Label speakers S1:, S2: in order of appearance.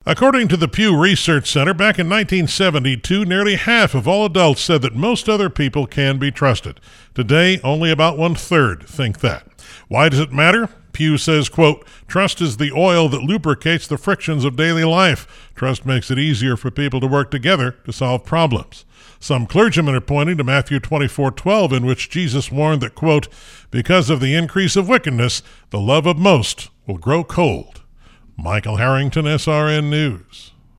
S1: According to the Pew Research Center, back in 1972, nearly half of all adults said that most other people can be trusted. Today, only about 1/3 think that. Why does it matter? Pew says, quote, "Trust is the oil that lubricates the frictions of daily life. Trust makes it easier for people to work together to solve problems." Some clergymen are pointing to Matthew 24:12, in which Jesus warned that, quote, "Because of the increase of wickedness, the love of most will grow cold." Michael Harrington, SRN News.